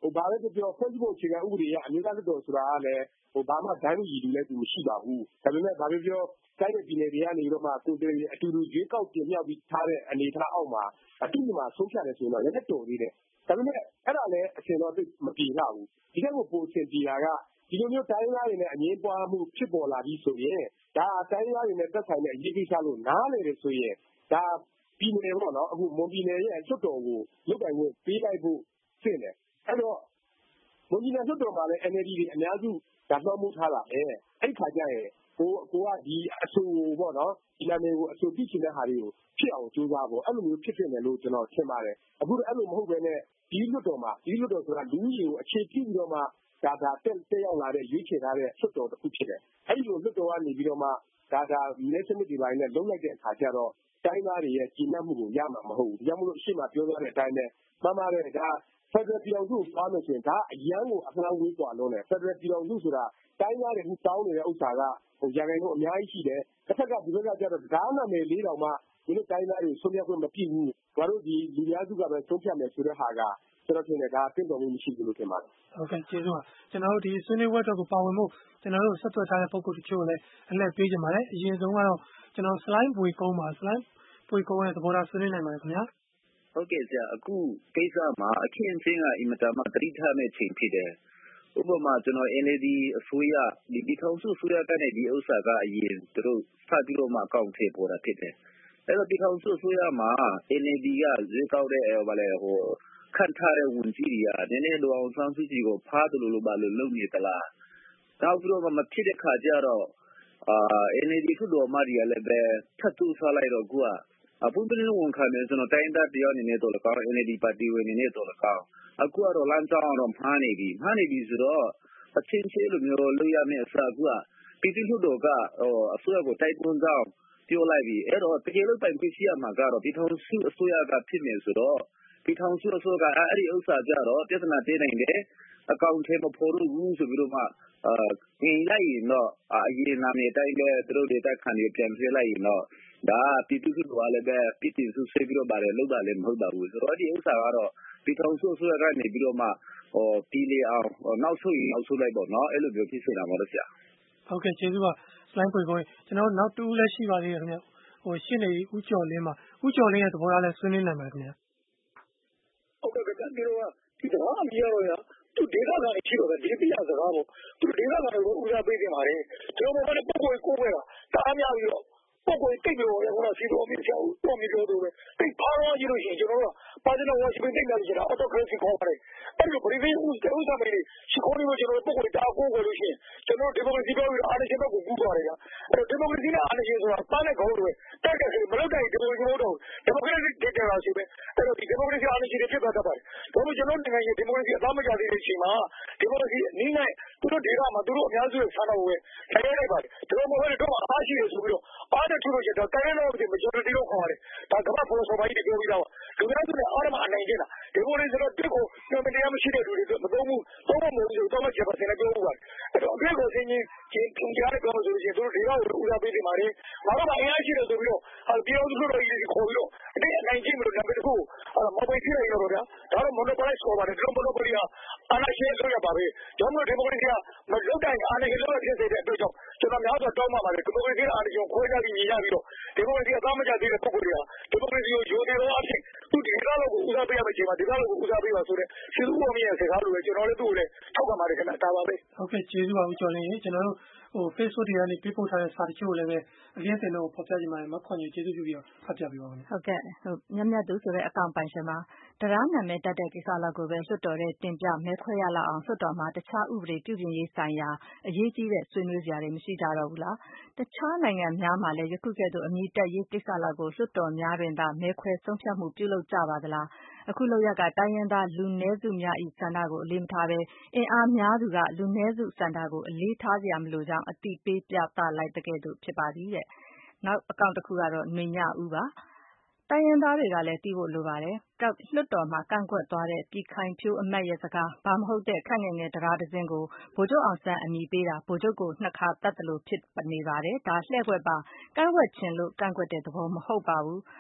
ဟိုဘာလဲပြောဖွဲ့စည်းပုံအခြေခံဥပဒေရအမျိုးသားလွှတ်တော်ဆိုတာကလည်းဟိုဘာမှဒိုင်းလူရည်လူလည်းသူမရှိပါဘူးဒါပေမဲ့ဘာပြောပြောတိုင်းပြည်နယ်တွေကနေတော့မှကိုယ်တည်းအတူတူရွေးကောက်တင်မြှောက်ပြီးထားတဲ့အနေအထားအောက်မှာအတူတူမှဆုံးဖြတ်တယ်ဆိုတော့လည်းတော်သေးတယ်ဒါပေမဲ့အဲ့ဒါလည်းအရှင်တော်သိမပြေလာဘူးဒီကကိုပိုအရှင်ပြေတာကဒီလိုမျိုးတိုင်းသားတွေနဲ့အငင်းပွားမှုဖြစ်ပေါ်လာပြီးဆိုရင်ဒါတိုင်းသားတွေနဲ့သက်ဆိုင်တဲ့အရေးကိစ္စလို့နားလည်တယ်ဆိုရင်ဒါပြည်နယ်ပေါ့နော်အခုမွန်ပြည်နယ်ရဲ့လွှတ်တော်ကိုလုပ်ပိုင်ခွင့်ပေးလိုက်ဖို့ရှင်းတယ်အဲ့တော့မွန်ပြည်နယ်လွှတ်တော်မှာလည်း N L D တွေအများစုဒါလွှမ်းမိုးထားတာပဲအဲ့ဒီခါကျရင်ကိုကိုကဒီအဆိုပေါ့နော်ဒီနာမည်ကိုအဆိုပြုချင်တဲ့ဟာတွေကိုဖြစ်အောင်ကြိုးစားဖို့အဲ့လိုမျိုးဖြစ်ဖြစ်တယ်လို့ကျွန်တော်ထင်ပါတယ်အခုတော့အဲ့လိုမဟုတ်ဘဲနဲ့ဒီလွှတ်တော်မှာဒီလွှတ်တော်ဆိုတာလူကြီးကိုအခြေပြုပြီးတော့မှဒါဒါတက်တက်ရောက်လာတဲ့ရွေးချယ်ထားတဲ့လွှတ်တော်တစ်ခုဖြစ်တယ်အဲ့ဒီလိုလွှတ်တော်ကနေပြီးတော့မှဒါဒါမဲစနစ်တွေပိုင်းနဲ့လုံးလိုက်တဲ့အခါကျတော့တိုင်းသားတွေရဲ့ကြီးနှံ့မှုကိုရမှာမဟုတ်ဘူးဒါကြောင့်မလို့အရှိမပြောသွားတဲ့အတိုင်းနဲ့မှန်ပါတယ်ဒါဖက်ဒရယ်ပြည်အောင်စုကိုပါလို့ဆိုရင်ဒါအရန်ကိုအမှန်ဝေးกว่าလုံးတယ်ဖက်ဒရယ်ပြည်အောင်စုဆိုတာတိုင်းသားတွေဟိုတောင်းနေတဲ့ဥစ္စာကဟိုရန်ကုန်အများကြီးရှိတယ်တစ်ခါကဒီဘက်ကကျတော့ဒါနာမည်လေးတောင်မှဒီလိုတိုင်းသားတွေဆုံးဖြတ်ခွင့်မပြည့်ဘူးငါတို့ဒီလူများစုကပဲဆုံးဖြတ်မယ်ဆိုတဲ့ဟာကကျွန်တော်ထင်တယ်ဒါအသိတော်မှုမရှိဘူးလို့ထင်ပါတယ်ဟုတ်ကဲ့ကျေးဇူးပါကျွန်တော်တို့ဒီဆွေးနွေးပွဲတော့ကိုပါဝင်ဖို့ကျွန်တော်တို့ဆက်သွယ်ထားတဲ့ပုံကိုတချို့လည်းအလှည့်ပေးကြပါတယ်အရင်ဆုံးကတော့ကျွန်တော် slide ပွေကုန်းပါ slide ပွေကုန်းရဲ့သဘောထားဆွေးနွေးနိုင်ပါတယ်ခင်ဗျာဟုတ်ကဲ့ဆရာအခုကိစ္စမှာအခင်းအကျင်းကအင်မတန်မှတတိထားမဲ့ချိန်ဖြစ်တယ်ဥပမာကျွန်တော် N L D အစိုးရဒီပြည်ထောင်စုအစိုးရကနေဒီဥစ္စာကအရင်သူတို့စပြီးတော့မှအကောင့်ထဲပေါ်တာဖြစ်တယ်အဲ့တော့ပြည်ထောင်စုအစိုးရမှာ N L D ကရွေးကောက်တဲ့ဘာလဲဟိုခန့်ထားတဲ့ဝန်ကြီးတွေကနည်းနည်းလိုအောင်ဆန်းစုကြည်ကိုဖားတယ်လို့လို့ဘာလို့လုပ်နေသလားနောက်ပြီးတော့မဖြစ်တဲ့ခါကျတော့အာ N L D ခုတော်မတွေကလည်းပဲထပ်တူဆွာလိုက်တော့ကူကအပူပင်းဝန်ခံနေကျွန်တော်တိုင်းသားတယောက်အနေနဲ့တော့လကောက် N L D ပါတီဝင်နေနေတော့လကောက်အခုကတော့လမ်းကြောင်းတော့မှားနေပြီမှားနေပြီဆိုတော့အချင်းချင်းလိုမျိုးလုပ်ရမယ့်အစားကူကပြည်သူ့တော်ကဟိုအစိုးရကိုတိုက်တွန်းကြောင်းပြောလိုက်ပြီအဲ့တော့တကယ်လို့ပိုင်ခွင့်ရှိရမှာကတော့ပြည်ထောင်စုအစိုးရကဖြစ်နေဆိုတော့ပြည်ထောင်စုအစိုးရကအဲ့ဒီဥစ္စာကြတော့ပြဿနာတည်နိုင်တယ်အကောင့်ထဲမပေါ်ဘူးဆိုပြီးတော့မှအာငင်လိုက်ရင်တော့အရင်နာမည်တိုင်းပဲသူတို့ဒေတာခံရပြန်ပြလိုက်ရင်တော့ဒါပြည်သူ့စုကလည်းပဲပြည်သူ့စုဆွေးပြီးတော့ပါတယ်လို့တာလည်းမဟုတ်ပါဘူးဆိုတော့ဒီဥစ္စာကတော့ပြည်ထောင်စုအစိုးရကနေပြီးတော့မှဟောပြည်လေအောင်နောက်ဆုတ်ရင်နောက်ဆုတ်လိုက်ပေါ့နော်အဲ့လိုမျိုးဖြစ်နေတာပါလို့ဆရာဟုတ်ကဲ့ကျေးဇူးပါ slide ပွေကုန်းကျွန်တော်နောက်တူလည်းရှိပါသေးတယ်ခင်ဗျဟိုရှင်းနေဦးကျော်လင်းမှာဦးကျော်လင်းရဲ့သဘောထားလည်းဆွေးနွေးနိုင်ပါတယ်ခင်ဗျဟုတ်ကဲ့ခင်ဗျတို့ကဒီသဘောအမြင်ရောရသူဒေတာကနေရှိတော့ဒီပြရစကားပေါ့သူဒေတာကနေဦးစားပေးနေပါတယ်ကျွန်တော်တို့ကပုံကိုကိုယ်ပဲတားများပြီးတော့ပုံကိုတိတ်လို့ရတော့စီတော်မြင့်ချောင်းတော်မြင့်တော်တို့ပဲတိတ်ဖားတော့ကြည့်လို့ရှိရင်ကျွန်တော်တို့ပါတီတော်ဝါရှင်တိတ်လာကြတာအော်တိုကရေစီခေါ်ပါတယ်အဲ့လိုပရိသေဦးဥစားမေးရှိခေါ်လို့ကျွန်တော်ပုံကိုတားကိုကိုလို့ရှိရင်ကျွန်တော်ဒီမိုကရေစီပြောပြီးတော့အားနေချက်ဘက်ကိုကူးသွားတယ်ကအဲ့တော့ဒီမိုကရေစီနဲ့အားနေချက်ဆိုတာပါနဲ့ခေါင်းတွေတက်တက်ဆိုမလုပ်တိုင်းဒီမိုကရေစီတော့ဒီမိုကရေစီဒေတာလာရှိပဲအဲ့တော့ဒီဒီမိုကရေစီအားနေချက်တွေဖြစ်သွားတတ်ပါတယ်ဒါပေမဲ့ကျွန်တော်နိုင်ငံရဲ့ဒီမိုကရေစီအသားမကျသေးတဲ့အချိန်မှာဒီမိုကရေစီနည်းနဲ့သူတို့ဒေတာမှာသူတို့အများစုရဲ့ဆန္ဒကိုပဲထိုင်ရလိုက်ပါတယ်ဒီလိုမဟုတ်တော့အားရှိရဆိုပြီးတော့အားနဲ့ထူလို့ချက်တော့တိုင်းရောဒီ majority ကိုခေါ်တယ်ဒါကမ္ဘာ့ပေါ်ဆိုပါကြီးပြောပြီးတော့လူများစုနဲ့အားမအနိုင်ကျင်တာဒီမိုကရေစီတော့တစ်ကိုညမတရားမရှိတဲ့လူတွေမသုံးဘူးသုံးဖို့မဟုတ်ဘူးတော့မှချက်ပါစနေပြောဘူးပါအဲ့တော့အခုကိုစင်းချင်းချင်းထုံကြားတဲ့ပြောဆိုရင်တို့ဒေတာကိုဦးစားပေးနေပါတယ်ငါတို့ကအင်အားရှိတယ်ဆိုပြီးတော့ပြောသူတို့ကြီးခေါ်ပြီးတော့အတင်းအနိုင်ကျင်လို့နံပါတ်တစ်ခုမပိတ်ပြလိုက်တော့ဗျာဒါတော့ monopolize ခေါ်ပါတယ်ဒီ monopoly ကအာဏာရှင်ဆိုရပါပဲကျွန်တော်ဒီမိုကရေစီကမလုပ်တိုင်းအာဏာရှင်လို့ဖြစ်စေတဲ့အတွက်ကြောင့်ကျွန်တော်များစွာတောင်းပန်ပါတယ်ဒီမိုကရေစီအာဏာရှင်ခွဲခြားပြီးညီရပြီးတော့ဒီမိုကရေစီအသားမကျသေးတဲ့ပုဂ္ဂိုလ်တွေကဒီမိုကရေစီကိုယိုနေတော့အဖြစ်သူဒီကားလောက်ကိုဦးစားပေးရမယ့်ချိန်မှာဒီကားလောက်ကိုဦးစားပေးပါဆိုတဲ့စီလူပေါ်မြင်ရဲ့စကားလိုပဲကျွန်တော်လည်းသူ့ကိုလည်းထောက်ခံပါတယ်ခင်ဗျဒါပါပဲဟုတ်ကဲ့ကျေးဇူးပါဦးကျော်လင်းရေကျွန်တော်တို့ဟို Facebook တွေကနေပေးပို့ထားတဲ့စာတချို့ကိုလည်းပဲအလင်းတင်တော့ဖော်ပြကြမှာမခွန်ကြီးကျေးဇူးပြုပြီးတော့ဖတ်ပြပေးပါဦးဟုတ်ကဲ့ဟိုမြတ်မြတ်သူဆိုတဲ့အကောင့်ပိုင်ရှင်မှာတရားနာမည်တက်တဲ့ကိစ္စလောက်ကိုပဲလွှတ်တော်ထဲတင်ပြမဲခွဲရလောက်အောင်လွှတ်တော်မှာတခြားဥပဒေပြုပြင်ရေးဆိုင်ရာအရေးကြီးတဲ့ဆွေးနွေးစရာတွေမရှိကြတော့ဘူးလားတခြားနိုင်ငံများမှာလည်းယခုကဲ့သို့အမည်တက်ရေးကိစ္စလောက်ကိုလွှတ်တော်များတွင်သာမဲခွဲဆုံးဖြတ်မှုပြုလုပ်ကြပါသလားအခုလောက်ရကတိုင်းရင်းသားလူနည်းစုများ၏ဆန္ဒကိုအလေးမထားဘဲအင်အားများသူကလူနည်းစုဆန္ဒကိုအလေးထားစရာမလိုကြောင်းအတိပေးပြသလိုက်တဲ့ကဲ့သို့ဖြစ်ပါသည်တဲ့နောက်အကောင့်တစ်ခုကတော့ຫນွေညဦးပါတိုင်းရင်းသားတွေကလည်းသိဖို့လိုပါတယ်ကောက်လွတ်တော်မှာကန့်ကွက်သွားတဲ့ပြည်ခိုင်ဖြိုးအမတ်ရဲ့စကားဘာမဟုတ်တဲ့ခန့်ငယ်ငယ်တရားတစ်စင်းကိုဗိုလ်ချုပ်အောင်ဆန်းအမိပေးတာဗိုလ်ချုပ်ကိုနှစ်ခါတတ်တယ်လို့ဖြစ်နေပါတယ်ဒါလှည့်ကွက်ပါကန့်ကွက်ခြင်းလို့ကန့်ကွက်တဲ့သဘောမဟုတ်ပါဘူး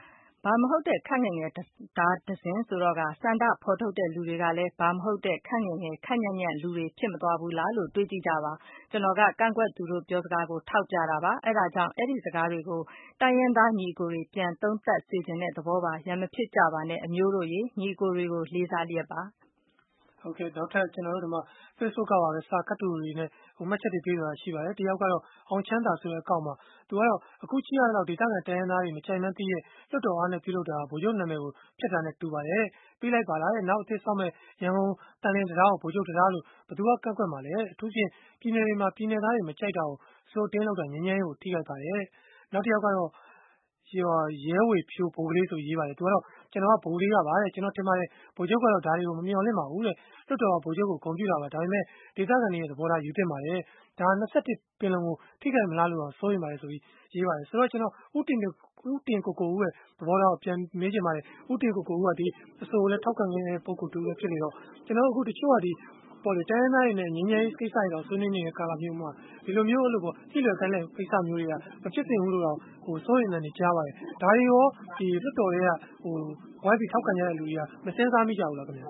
ဘာမဟုတ်တဲ့ခက်ငယ်ငယ်ဒါတစင်ဆိုတော့ကစန္ဒဖော်ထုတ်တဲ့လူတွေကလည်းဘာမဟုတ်တဲ့ခက်ငယ်ငယ်ခက်ညံ့ညံ့လူတွေဖြစ်မသွားဘူးလားလို့တွေးကြည့်ကြပါကျွန်တော်ကကန့်ကွက်သူတို့ပြောစကားကိုထောက်ပြတာပါအဲဒါကြောင့်အဲ့ဒီစကားတွေကိုတိုင်းရင်းသားညီကိုတွေပြန်သုံးသပ်စေခြင်းတဲ့သဘောပါရံမဖြစ်ကြပါနဲ့အမျိုးတို့ရေညီကိုတွေကိုလေးစားလျက်ပါဟုတ်ကဲ့နောက်ထပ်ကျွန်တော်တို့ဒီမှာ Facebook ကပါပဲစာကတ်တူတွေနဲ့ဟိုမှတ်ချက်တွေပေးတာရှိပါတယ်တယောက်ကတော့အောင်ချမ်းသာဆိုတဲ့အကောင့်မှာသူကတော့အခုကြည့်ရတော့ဒေသခံတိုင်းရင်းသားတွေမကြိုက်မှန်းသိရဲ့လွတ်တော်အားနဲ့ပြုလုပ်တာဗိုလ်ချုပ်နာမည်ကိုဖျက်တာနဲ့တူပါတယ်ပြီးလိုက်ပါလားတဲ့နောက်အသစ်ဆောင်မဲ့ရန်ကုန်တန်လင်းတရားကိုဗိုလ်ချုပ်တရားလို့ဘယ်သူကကန့်ကွက်မှာလဲအထူးဖြင့်ပြည်နယ်တွေမှာပြည်နယ်သားတွေမကြိုက်တာကိုစိုးတင်းလောက်တာငញ្ញမ်းရေးကိုထိခိုက်ပါတယ်နောက်တစ်ယောက်ကတော့ရဲဝေဖြိုးဘိုးကလေးဆိုရေးပါတယ်သူကတော့ကျွန်တော်ကဘိုးလေးကပါတဲ့ကျွန်တော်ထင်ပါတယ်ဗိုလ်ချုပ်ကတော့ဒါတွေကိုမမျှော်လင့်ပါဘူးတဲ့လွတ်တော်ကဗိုလ်ချုပ်ကိုဂုဏ်ပြုတာပါဒါပေမဲ့ဒေသခံတွေရဲ့သဘောထားယူသင့်ပါတယ်ဒါနှစ်ဆက်တစ်ပင်လုံးကိုထိခိုက်မလားလို့တော့စိုးရင်ပါတယ်ဆိုပြီးရေးပါတယ်ဆိုတော့ကျွန်တော်ဥတင်ဥတင်ကိုကိုဦးရဲ့သဘောထားကိုပြန်မေးချင်ပါတယ်ဥတင်ကိုကိုဦးကဒီအစိုးရလည်းထောက်ခံနေတဲ့ပုံကူတူလည်းဖြစ်နေတော့ကျွန်တော်အခုတချို့ကဒီပေါ်လေတိုင်းတိုင်းနဲ့ငင်းငယ်ကိစ္စတွေတော့ဆွေးနွေးနေတဲ့ကာလမျိုးမှာဒီလိုမျိုးလို့ပေါ့ကြည့်လည်ခိုင်းတဲ့ကိစ္စမျိုးတွေကမဖြစ်သင့်ဘူးလို့တော့ဟိုစိုးရိမ်နေကြပါတယ်ဒါတွေရောဒီလွတ်တော်တွေကဟိုဝိုင်းပြီးထောက်ခံကြတဲ့လူတွေကမစင်စားမိကြဘူးလားခင်ဗျာ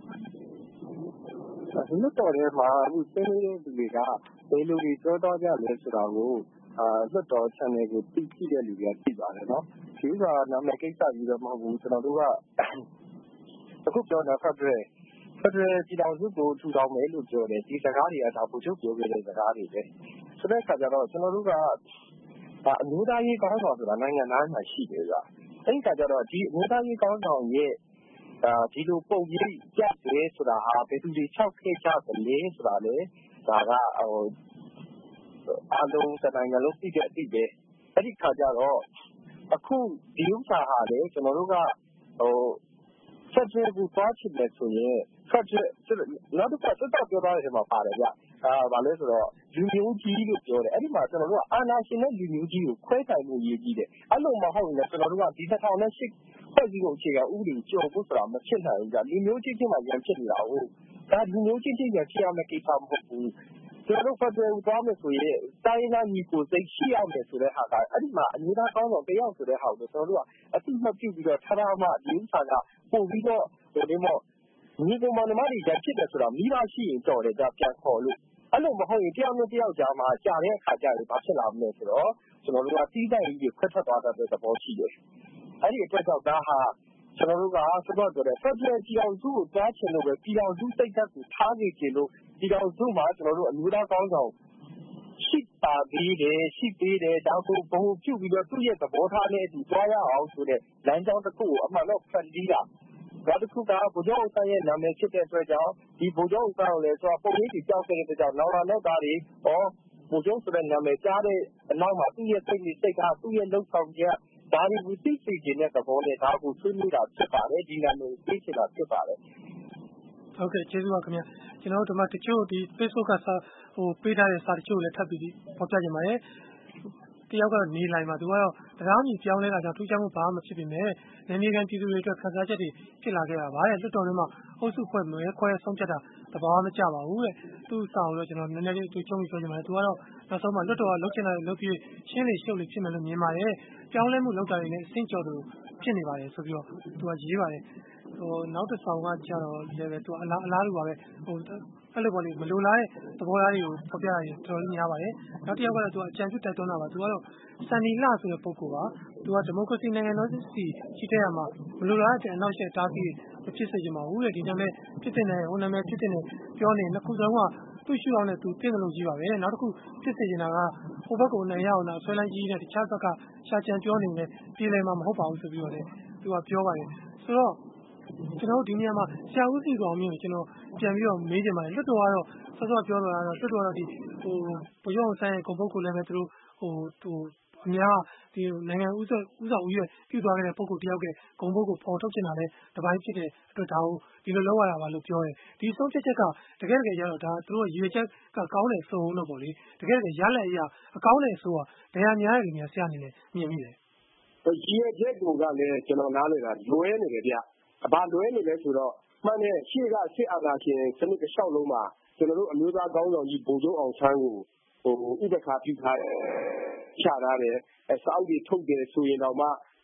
လွတ်တော်ထဲမှာအခုဆွေးနွေးတဲ့လူတွေကဘယ်လိုတွေပြောတော့ကြလဲဆိုတာကိုအာလွတ်တော် channel ကိုသိကြည့်တဲ့လူတွေကသိပါတယ်နော်ဒီဥစ္စာနာမည်ကိစ္စကြီးတော့မဟုတ်ဘူးကျွန်တော်တို့ကအခုပြောတဲ့ Federal Federal ပြည်ထောင်စုကိုထူထောင်မယ်လို့ပြောတယ်ဒီစကားတွေကဒါဗိုလ်ချုပ်ပြောခဲ့တဲ့စကားတွေပဲဆိုတဲ့အခါကျတော့ကျွန်တော်တို့ကအမျိုးသားရေးကောင်းဆောင်ဆိုတာနိုင်ငံသားမှာရှိတယ်ဗျအဲ့ဒီအခါကျတော့ဒီအမျိုးသားရေးကောင်းဆောင်ရဲ့အာဒီလိုပုံရိပ်ကြက်တယ်ဆိုတာဟာဘယ်သူတွေ၆ခဲ့ကြသလဲဆိုတာလေဒါကဟိုအားလုံးတနိုင်ငံလုံးသိတဲ့အသိပဲအဲ့ဒီခါကျတော့အခုဒီဥစ္စာဟာလေကျွန်တော်တို့ကဟိုဆက်ကြည့်ဖို့သွားချင်တယ်ဆိုရင်ဆက်ကြည့်နောက်တစ်ခါဆက်တော့ပြောထားတယ်မှာပါတယ်ဗျအာဘာလဲဆိုတော့လူမျိုးကြီးလို့ပြောတယ်အဲ့ဒီမှာကျွန်တော်တို့ကအာနာရှင်နဲ့လူမျိုးကြီးကိုခွဲခြားမှုရေးကြီးတယ်အဲ့လိုမဟုတ်ရင်ကျွန်တော်တို့ကဒီတစ်ထောင်နဲ့ရှစ်ဖွဲ့စည်းပုံအခြေခံဥပဒေကျော်ဖို့ဆိုတာမဖြစ်နိုင်ဘူးကြာလူမျိုးချင်းချင်းမှရန်ဖြစ်နေတာဟုတ်ဒါလူမျိုးချင်းချင်းရန်ဖြစ်ရမယ့်ကိစ္စမဟုတ်ဘူးကျွန်တော်တို့ဖတ်တယ်သွားမယ်ဆိုရင်တိုင်းသားညီကိုစိတ်ရှိရမယ်ဆိုတဲ့ဟာကအဲ့ဒီမှာအမျိုးသားကောင်းဆောင်တယောက်ဆိုတဲ့ဟာကိုကျွန်တော်တို့ကအတိမပြုတ်ပြီးတော့ထားထားမှဒီဥစ္စာကပို့ပြီးတော့ဒီမောညီကောင်မတွေရန်ဖြစ်တယ်ဆိုတာမိဘရှိရင်ကြော်တယ်ဒါပြန်ခေါ်လို့အဲ့လိုမဟုတ်ရင်တယောက်နဲ့တယောက်ကြားမှာကြာတဲ့အခါကျရင်ဘာဖြစ်လာမလဲဆိုတော့ကျွန်တော်တို့ကတီးတိုင်ကြီးခွဲထွက်သွားတဲ့သဘောရှိတယ်အဲ့ဒီအတွက်ကြောင့်ဒါဟာကျွန်တော်တို့ကစတော့ကြတယ်ဖက်ဒရယ်ပြည်အောင်စုကိုကြားချင်လို့ပဲပြည်အောင်စုစိတ်ဓာတ်ကိုထားနေချင်လို့ပြည်အောင်စုမှာကျွန်တော်တို့အမျိုးသားကောင်းဆောင်ရှိပါသေးတယ်ရှိသေးတယ်ဒါကိုဘုံပြုတ်ပြီးတော့သူ့ရဲ့သဘောထားနဲ့အတူသွားရအောင်ဆိုတဲ့လမ်းကြောင်းတစ်ခုကိုအမှန်တော့ဖန်တီးတာဒါတစ်ခုကဗိုလ်ချုပ်အောင်ဆန်းရဲ့နာမည်ဖြစ်တဲ့အတွက်ကြောင့်ဒီဗိုလ်ချုပ်အောင်ဆန်းကိုလည်းဆိုတော့ပုံရိပ်ကြီးကြောက်တဲ့အတွက်ကြောင့်နောက်လာနောက်သားတွေဟောဗိုလ်ချုပ်ဆိုတဲ့နာမည်ကြားတဲ့အနောက်မှာသူ့ရဲ့စိတ်နဲ့စိတ်ကသူ့ရဲ့လုံဆောင်ချက်ဒါတွေကိုသိသိကျင်တဲ့သဘောနဲ့ဒါကိုဆွေးနွေးတာဖြစ်ပါတယ်ဒီနာမည်သိချင်တာဖြစ်ပါတယ်ဟုတ်ကဲ့ကျေးဇူးပါခင်ဗျာကျွန်တော်တို့ဒီမှာတချို့ဒီ Facebook ကစာဟိုပေးထားတဲ့စာတချို့လည်းထပ်ပြီးပေါ်ပြကြပါမယ်တယောက်ကတော့နေလိုက်မှာသူကတော့တရားမြည်ပြောင်းလဲတာကြောင့်ထူးခြားမှုဘာမှမဖြစ်ပေမဲ့နေနေကန်ပြည်သူတွေအတွက်ခံစားချက်တွေဖြစ်လာခဲ့တာပါတဲ့လွတ်တော်တွေမှာအုပ်စုဖွဲ့မဲခွဲဆုံးဖြတ်တာတဘာမှမကြပါဘူးတဲ့သူ့စာကိုတော့ကျွန်တော်နည်းနည်းလေးတွေ့ချုံပြီးပြောချင်ပါတယ်သူကတော့နောက်ဆုံးမှလွတ်တော်ကလုပ်ချင်တာတွေလုပ်ပြီးရှင်းလေရှုပ်လေဖြစ်မယ်လို့မြင်ပါတယ်ပြောင်းလဲမှုလုပ်တာတွေနဲ့အဆင့်ကျော်သူဖြစ်နေပါတယ်ဆိုပြီးတော့သူကရေးပါတယ်ဟိုနောက်တစ်ဆောင်ကကြတော့လည်းပဲသူအလားအလားလိုပါပဲဟိုအဲ့လိုပေါ့လေမလိုလားတဲ့သဘောထားတွေကိုဖော်ပြရရင်တော်တော်လေးများပါတယ်နောက်တစ်ယောက်ကတော့သူအကြံပြုတိုက်တွန်းတာပါသူကတော့စန်နီလာဆိုတဲ့ပုဂ္ဂိုလ်ပါသူကဒီမိုကရေစီနိုင်ငံတော်စီရှိတဲ့မှာမလိုလားတဲ့အနောက်ရှက်တားပြီးမဖြစ်စေချင်ပါဘူးတဲ့ဒီနာမည်ဖြစ်တဲ့ဟိုနာမည်ဖြစ်တဲ့ပြောနေနှစ်ခုစလုံးကသူ့ရှုအောင်နဲ့သူတင့်တယ်လို့ကြီးပါပဲနောက်တစ်ခုဖြစ်စေချင်တာကဟိုဘက်ကိုနိုင်ရအောင်လားဆွဲလိုက်ကြီးနဲ့တခြားဘက်ကရှာကြံပြောနေတယ်ပြည်လည်မှာမဟုတ်ပါဘူးဆိုပြီးတော့လေသူကပြောပါတယ်ဆိုတော့ကျွန်တော်ဒီနေရာမှာဆရာဦးစီကောင်မျိုးကျွန်တော်ပြန်ပြီးတော့မေးချင်ပါတယ်လွတ်တော်ကတော့စောစောပြောတော့လွတ်တော်ကတော့ဒီဟိုဘုရားအောင်ဆိုင်ကိုပုဂ္ဂိုလ်လည်းပဲသူတို့ဟိုဟိုအများဒီနိုင်ငံဥစ္စာဥစ္စာဦးရွယ်ပြုသွားခဲ့တဲ့ပုဂ္ဂိုလ်တယောက်ကဂုံဘုတ်ကိုပေါ်ထုတ်ချင်တာလဲတပိုင်းဖြစ်တဲ့အတွက်ဒါကိုဒီလိုလုပ်ရတာပါလို့ပြောတယ်ဒီဆုံးဖြတ်ချက်ကတကယ်တကယ်ကျတော့ဒါသူတို့ရည်ရွယ်ချက်ကကောင်းတယ်ဆိုလို့ပေါ့လေတကယ်တကယ်ရလက်အရာအကောင်းတယ်ဆိုတာတရားများတဲ့လူများဆရာအနေနဲ့မြင်မိတယ်ရည်ရွယ်ချက်ကလည်းကျွန်တော်နားလည်တာလွဲနေတယ်ဗျဘာလွဲနေလဲဆိုတော့မှန်တဲ့ရှေ့ကစစ်အာဏာရှင်စနစ်တစ်လျှောက်လုံးမှာကျွန်တော်တို့အမျိုးသားကောင်းဆောင်ကြီးဗိုလ်ချုပ်အောင်ဆန်းကိုဟိုဥပက္ခပြုထားတယ်ချထားတယ်စာအုပ်တွေထုတ်တယ်ဆိုရင်တော့မှ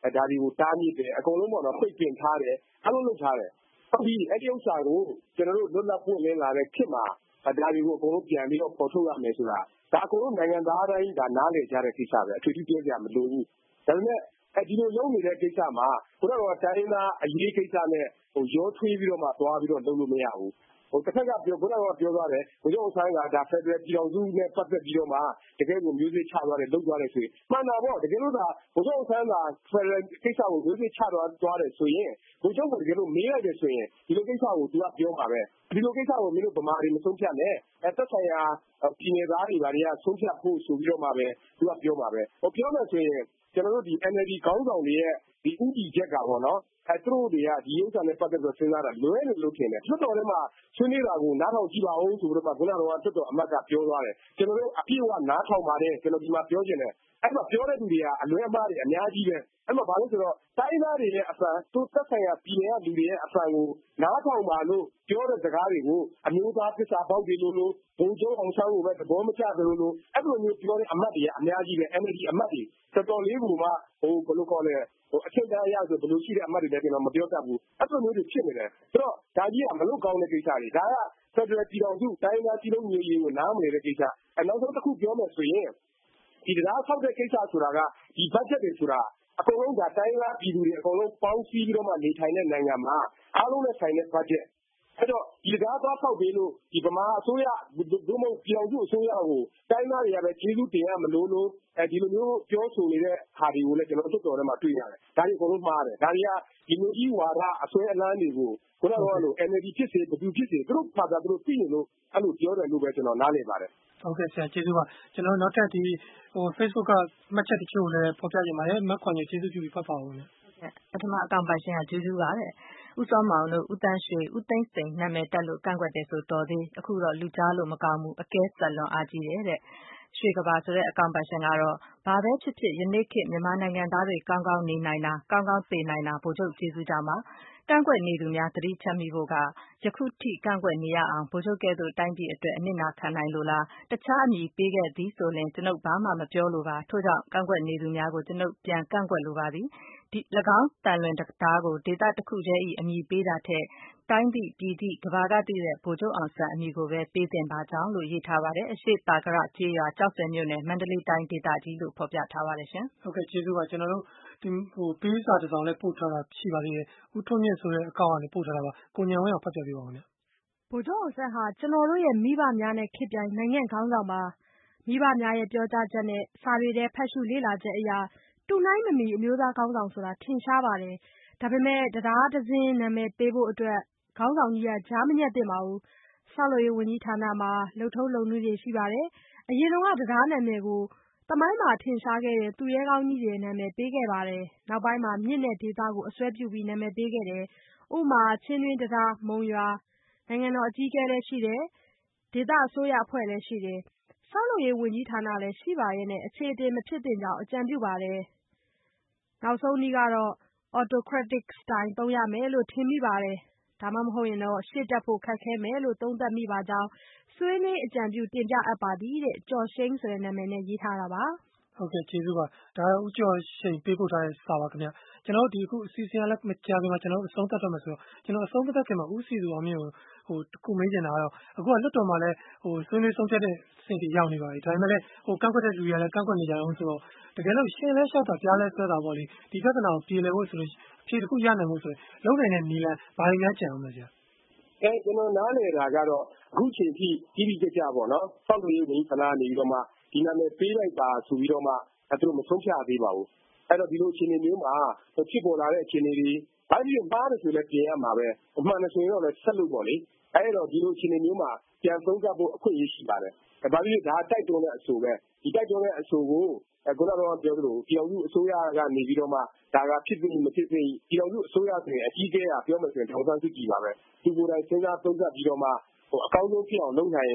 ဒါတွေကိုတားမြစ်တယ်အကုန်လုံးပေါ့နော်ပိတ်ပင်ထားတယ်အားလုံးလုပ်ထားတယ်ဟုတ်ပြီအဲ့ဒီဥစ္စာကိုကျွန်တော်တို့လွတ်လပ်ပွင့်လင်းလာတဲ့ခေတ်မှာဒါတွေကိုအကုန်လုံးပြန်ပြီးတော့ပေါ်ထုတ်ရမယ်ဆိုတာဒါအကုန်လုံးနိုင်ငံသားတိုင်းဒါနားလည်ကြတဲ့ကိစ္စပဲအထူးထူးပြောကြမလို့ဘူးဒါပေမဲ့အဲဒီလိုလုံးနေတဲ့ကိစ္စမှာဘုရားတော်တိုင်းရင်းသားအရေးကိစ္စနဲ့ဟိုရောထွေးပြီးတော့မှသွားပြီးတော့လုပ်လို့မရဘူးဟိုတစ်ခါကပြောဘုရားတော်ပြောသွားတယ်ဘုရားအောင်ဆန်းကဒါဖက်ဒရယ်ပြည်တော်စုနဲ့ပတ်သက်ပြီးတော့မှတကယ်ကိုမျိုးစေ့ချသွားတယ်လုပ်သွားတယ်ဆိုရင်မှန်တာပေါ့တကယ်လို့ဒါဘုရားအောင်ဆန်းကဖက်ဒရယ်ကိစ္စကိုမျိုးစေ့ချသွားသွားတယ်ဆိုရင်ဘုရားကတကယ်လို့မေးလိုက်တယ်ဆိုရင်ဒီလိုကိစ္စကိုသူကပြောမှာပဲဒီလိုကိစ္စကိုမင်းတို့ဗမာတွေမဆုံးဖြတ်နဲ့အဲသက်ဆိုင်ရာပြည်နယ်သားတွေဗာတွေကဆုံးဖြတ်ဖို့ဆိုပြီးတော့မှပဲသူကပြောမှာပဲဟိုပြောမယ်ဆိုရင်ကျွန်တော်တို့ဒီ N L D ခေါင်းဆောင်တွေရဲ့ဒီဥတီချက်ကပေါ့နော်အဲသူတို့တွေကဒီဥစ္စာနဲ့ပတ်သက်ပြီးစဉ်းစားတာလွဲလို့လုပ်တင်တယ်လွှတ်တော်ထဲမှာဆွေးနွေးတာကိုနားထောင်ကြည့်ပါဦးဆိုပြီးတော့မှခုနကတော့လွှတ်တော်အမတ်ကပြောသွားတယ်ကျွန်တော်တို့အပြည့်အဝနားထောင်ပါတယ်ကျွန်တော်ဒီမှာပြောချင်တယ်အဲ့မှာပြောတဲ့သူတွေကအလွဲအမှားတွေအများကြီးပဲအဲ့မှာဘာလို့ဆိုတော့တိုင်းသားတွေရဲ့အဖန်သူသက်ဆိုင်ရာပြည်နယ်ကလူတွေရဲ့အဖန်ကိုနားထောင်ပါလို့ပြောတဲ့စကားတွေကိုအမျိုးသားသစ္စာပေါက်တွေလို့လို့ဘုံကျုံအောင်ဆောင်ကိုပဲသဘောမကျသလိုလို့အဲ့လိုမျိုးပြောတဲ့အမတ်တွေကအများကြီးပဲ N L D အမတ်တွေတော်တော်လေးကိုမှဟိုဘယ်လိုခေါ်လဲဟိုအချက်တရားရဆိုဘယ်လိုရှိတဲ့အမတ်တွေလည်းကျွန်တော်မပြောတတ်ဘူးအဲ့လိုမျိုးတွေဖြစ်နေတယ်ဆိုတော့ဒါကြီးကမလို့ကောင်းတဲ့ကိစ္စတွေဒါကဖက်ဒရယ်ပြည်တော်စုတိုင်းသားပြည်လုံးမျိုးရေးကိုနားမလည်တဲ့ကိစ္စအဲနောက်ဆုံးတစ်ခုပြောမယ်ဆိုရင်ဒီတရားဆောက်တဲ့ကိစ္စဆိုတာကဒီ budget တွေဆိုတာအကုန်လုံးဒါတိုင်းသားပြည်သူတွေအကုန်လုံးပေါင်းစည်းပြီးတော့မှနေထိုင်တဲ့နိုင်ငံမှာအားလုံးနဲ့ဆိုင်တဲ့ budget အဲ့တော့ဒီတရားသွားဆောက်ပေးလို့ဒီဗမာအစိုးရဒုမဟုတ်ပြည်အောင်စုအစိုးရကိုတိုင်းသားတွေကပဲကျေးဇူးတင်ရမလို့လို့အဲဒီလိုမျိုးပြောဆိုနေတဲ့ဟာတွေကိုလည်းကျွန်တော်တို့တော်ထဲမှာတွေ့ရတယ်ဒါတွေအကုန်လုံးမှားတယ်ဒါတွေကဒီမျိုးကြီးဝါဒအစွဲအလန်းတွေကိုခုနကလို N L D ဖြစ်စေဘယ်သူဖြစ်စေသူတို့ဘာသာသူတို့သိနေလို့အဲ့လိုပြောတယ်လို့ပဲကျွန်တော်နားလည်ပါတယ်ဟုတ်ကဲ့ဆရာကျေးဇူးပါကျွန်တော်နောက်ထပ်ဒီဟို Facebook ကမှတ်ချက်တချို့လည်းဖော်ပြနေပါတယ်မက်ခွန်ကြီးကျေးဇူးပြုပြီးဖတ်ပါဦးနော်ပထမအကောင့်ပိုင်ရှင်ကကျေးဇူးပါတဲ့ဦးစောမောင်တို့ဦးတန်းရွှေဦးသိန်းစိန်နာမည်တက်လို့ကန့်ကွက်တယ်ဆိုတော်သေးအခုတော့လူကြားလို့မကောင်းဘူးအကဲဆက်လွန်အားကြီးတယ်တဲ့ရွှေကဘာဆိုတဲ့အကောင့်ပိုင်ရှင်ကတော့ဘာပဲဖြစ်ဖြစ်ယနေ့ခေတ်မြန်မာနိုင်ငံသားတွေကောင်းကောင်းနေနိုင်တာကောင်းကောင်းသိနိုင်တာဗိုလ်ချုပ်ကျေးဇူးကြောင့်ပါကန့်ကွက်နေသူများသတိချက်မိဖို့ကယခုထိကန့်ကွက်နေရအောင်ဗိုလ်ချုပ်ကဲ့သို့တိုင်းပြည်အတွက်အနစ်နာခံနိုင်လို့လားတခြားအမည်ပေးခဲ့သည်ဆိုရင်ကျွန်ုပ်ဘာမှမပြောလိုပါထို့ကြောင့်ကန့်ကွက်နေသူများကိုကျွန်ုပ်ပြန်ကန့်ကွက်လိုပါသည်ဒီ၎င်းတန်လွင်တရားကိုဒေသတစ်ခုတည်း၏အမည်ပေးတာထက်တိုင်းသည့်ပြည်သည့်ကဘာကတည်တဲ့ဗိုလ်ချုပ်အောင်ဆန်းအမည်ကိုပဲပေးသင့်ပါကြောင်းလို့ရေးထားပါတယ်အရှိတာကရကျေးရွာကြောက်စဲမြို့နယ်မန္တလေးတိုင်းဒေသကြီးလို့ဖော်ပြထားပါတယ်ရှင်ဟုတ်ကဲ့ကျေးဇူးပါကျွန်တော်တို့ဒီဟိုပေးစာတစ်စောင်လေးပို့ထားတာရှိပါသေးတယ်ဦးထွန်းမြင့်ဆိုတဲ့အကောင့်ကနေပို့ထားတာပါကိုညံဝင်းအောင်ဖတ်ပြပေးပါဦးနော်ဗိုလ်ချုပ်အောင်ဆန်းဟာကျွန်တော်တို့ရဲ့မိဘများနဲ့ခေတ်ပြိုင်နိုင်ငံခေါင်းဆောင်ပါမိဘများရဲ့ပြောကြားချက်နဲ့စာပေထဲဖတ်ရှုလေ့လာချက်အရာတူနိုင်မမီအမျိုးသားခေါင်းဆောင်ဆိုတာထင်ရှားပါတယ်ဒါပေမဲ့တရားဒဇင်းနာမည်ပေးဖို့အတွက်ခေါင်းဆောင်ကြီးကကြားမညက်တင်ပါဘူးဆောက်လုပ်ရေးဝန်ကြီးဌာနမှာလုံထုံးလုံနည်းတွေရှိပါတယ်အရင်ကတရားနာမည်ကိုတမိုင်းမှာထင်ရှားခဲ့တဲ့သူရဲကောင်းကြီးတွေနာမည်ပေးခဲ့ပါတယ်နောက်ပိုင်းမှာမြင့်တဲ့ဒေသကိုအစွဲပြုပြီးနာမည်ပေးခဲ့တယ်ဥမာချင်းတွင်းတရားမုံရွာနိုင်ငံတော်အကြီးအကဲလည်းရှိတယ်ဒေသအစိုးရအဖွဲ့လည်းရှိတယ်ဆောက်လုပ်ရေးဝန်ကြီးဌာနလည်းရှိပါရဲ့နဲ့အခြေအတင်မဖြစ်တင်ကြောင်းအကြံပြုပါတယ်နောက်ဆုံးနည်းကတော့ autocratic style သုံးရမယ်လို့ထင်မိပါတယ်ဒါမှမဟုတ်ရင်တော့ရှေ့တက်ဖို့ခက်ခဲမယ်လို့သုံးသပ်မိပါကြောင်းဆွေးနွေးအကြံပြုတင်ပြအပ်ပါသည်တဲ့ကျော်ရှိန်ဆိုတဲ့နာမည်နဲ့ရေးထားတာပါဟုတ်ကဲ့ကျေးဇူးပါဒါဦးကျော်ရှိန်ပေးပို့ထားတဲ့စာပါခင်ဗျကျွန်တော်တို့ဒီအခုအစီအစဉ်အရမကြာခင်မှာကျွန်တော်တို့အဆုံးသတ်တော့မယ်ဆိုတော့ကျွန်တော်အဆုံးသတ်ခင်မှာဦးစီသူအောင်မြင့်ကိုဟိုတခုမေးချင်တာကတော့အခုကလွတ်တော်မှာလည်းဟိုဆွေးနွေးဆုံးဖြတ်တဲ့စင်တီရောက်နေပါပြီဒါပေမဲ့လည်းဟိုကန့်ကွက်တဲ့လူတွေကလည်းကန့်ကွက်နေကြအောင်ဆိုတော့တကယ်လို့ရှင်းလဲလျှောက်တာကြားလဲဆွဲတာပေါ့လေဒီပြဿနာကိုပြေလည်ဖို့ဆိုလို့ဖြေတခုရနိုင်မှုဆိုရင်လုံးနိုင်တဲ့နီလန်ဘာတွေများကြံအောင်လဲကြာအဲကျွန်တော်နားလည်တာကတော့အခုချိန်ထိကြီးကြီးကြပ်ကြပ်ပေါ့နော်ဆောက်လုပ်ရေးဝန်ကြီးဌာနနေပြီးတော့မှဒီနာမည်ပေးလိုက်ပါဆိုပြီးတော့မှအဲသူတို့မဆုံးဖြတ်သေးပါဘူးအဲ့တော့ဒီလိုအခြေအနေမျိုးမှာဖြစ်ပေါ်လာတဲ့အခြေအနေတွေဘာဖြစ်မှားတယ်ဆိုလည်းပြင်ရမှာပဲအမှန်နဲ့ဆိုရင်တော့လည်းဆက်လို့ပေါ့လေအဲ့တော့ဒီလိုအခြေအနေမျိုးမှာပြန်သုံးသပ်ဖို့အခွင့်အရေးရှိပါတယ်ဘာဖြစ်လဲဒါတိုက်တွန်းတဲ့အဆိုပဲဒီတိုက်တွန်းတဲ့အဆိုကိုခုနကတော့ပြောသလိုပြည်အောင်စုအစိုးရကနေပြီးတော့မှဒါကဖြစ်ပြီးမဖြစ်ပြီးပြည်အောင်စုအစိုးရဆိုရင်အကြီးအကဲကပြောမယ်ဆိုရင်ဒေါက်တာစုကြည်ပါပဲဒီကိုယ်တိုင်စဉ်းစားသုံးသပ်ပြီးတော့မှဟိုအကောင်းဆုံးဖြစ်အောင်လုပ်နိုင်ရင်တော့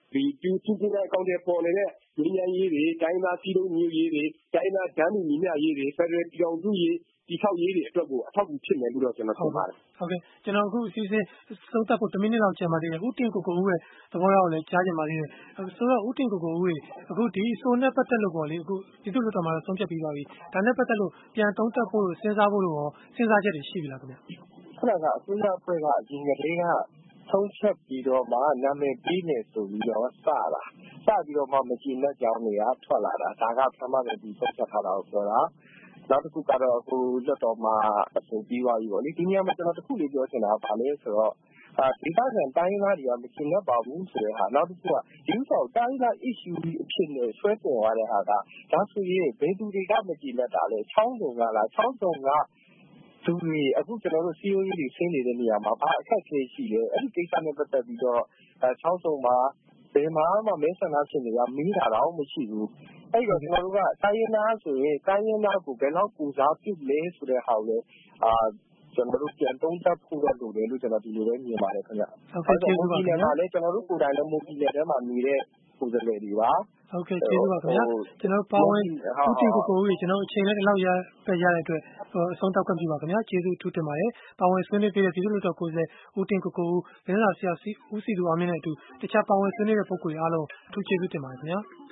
ဒီတူတူကိုယ်အကောင့်တွေပေါ်နေတဲ့ငြိမ်းချမ်းရေးတွေတိုင်းသားပြည်သူမျိုးရေးတွေတိုင်းသားဒန်းလူညီမျှရေးတွေဖက်ဒရယ်ပြည်အောင်စုရေးဒီထောက်ရေးတွေအတွက်ကိုအထောက်အကူဖြစ်မယ်လို့တော့ကျွန်တော်ထင်ပါတယ်ဟုတ်ကဲ့ကျွန်တော်အခုအစီအစဉ်သုံးသပ်ဖို့တစ်မိနစ်လောက်ကြာပါသေးတယ်ဦးတင်ကိုကိုဦးရဲ့သဘောထားကိုလည်းကြားချင်ပါသေးတယ်ဆိုတော့ဦးတင်ကိုကိုဦးရဲ့အခုဒီအဆိုနဲ့ပတ်သက်လို့ပေါ့လေအခုပြည်သူ့လွှတ်တော်မှာဆုံးဖြတ်ပြီးပါပြီဒါနဲ့ပတ်သက်လို့ပြန်သုံးသပ်ဖို့စဉ်းစားဖို့လို့ရောစဉ်းစားချက်တွေရှိပြီလားခင်ဗျခုနကအစိုးရအဖွဲ့ကအရင်ကတည်းကဆုံးဖြတ်ပြီးတော့မှနာမည်ပြီးနေဆိုပြီးတော့စတာစပြီးတော့မှမကြည်နဲ့ကြောင်းတွေကထွက်လာတာဒါကပထမဆုံးဒီဆုံးဖြတ်ထားတာကိုပြောတာနောက်တစ်ခုကတော့ဟိုလွတ်တော်မှာအဆိုပြီးသွားပြီပေါ့လေဒီနေရာမှာကျွန်တော်တစ်ခုလေးပြောချင်တာကဘာလဲဆိုတော့အာဒီသားကန်တိုင်းသားတွေကမကျင်တတ်ပါဘူးဆိုတဲ့ဟာနောက်တစ်ခုကဒီဥစ္စာကိုတိုင်းသား issue အဖြစ်နဲ့ဆွဲတင်သွားတဲ့ဟာကဒါဆိုရင်ဘယ်သူတွေကမကျင်တတ်တာလဲချောင်းစုံကလားချောင်းစုံကသူတွေအခုကျွန်တော်တို့ C E O တွေဆင်းနေတဲ့နေရာမှာဘာအခက်အခဲရှိလဲအဲ့ဒီကိစ္စနဲ့ပတ်သက်ပြီးတော့အဲချောင်းစုံမှာဘယ်မှာမှမဲဆန္ဒရှင်တွေကမေးတာတော့မရှိဘူးအဲ့တော့ကျွန်တော်တို့ကတိုင်းရင်းသားဆိုရင်တိုင်းရင်းသားကိုဘယ်လောက်ပူစားပြုလဲဆိုတဲ့ဟာကိုလည်းအာကျွန်တော်တို့ပြန်သုံးသပ်ဖို့တော့လိုတယ်လို့ကျွန်တော်ဒီလိုပဲမြင်ပါတယ်ခင်ဗျဟုတ်ကဲ့ကျေးဇူးပါခင်ဗျာလည်းကျွန်တော်တို့ကိုယ်တိုင်လည်းမိုးပြည်နယ်ထဲမှာနေတဲ့ကိုယ်စားလှယ်တွေပါဟုတ်ကဲ့ကျေးဇူးပါခင်ဗျာကျွန်တော်ပါဝင်ဦးတင်ကိုကိုဦးကျွန်တော်အချိန်နဲ့ဒီလောက်ရပြရတဲ့အတွက်အဆုံးတောက်ခွင့်ပြုပါခင်ဗျာကျေးဇူးထူးတင်ပါတယ်ပါဝင်ဆွေးနွေးပေးတဲ့ပြည်သူ့လွှတ်တော်ကိုယ်စားလှယ်ဦးတင်ကိုကိုဦးသတင်းစာဆရာဦးစီသူအောင်မြင့်နဲ့အတူတခြားပါဝင်ဆွေးနွေးတဲ့ပုဂ္ဂိုလ်အားလုံးအထူးကျေးဇူးတင်ပါတယ်ခင်ဗျာ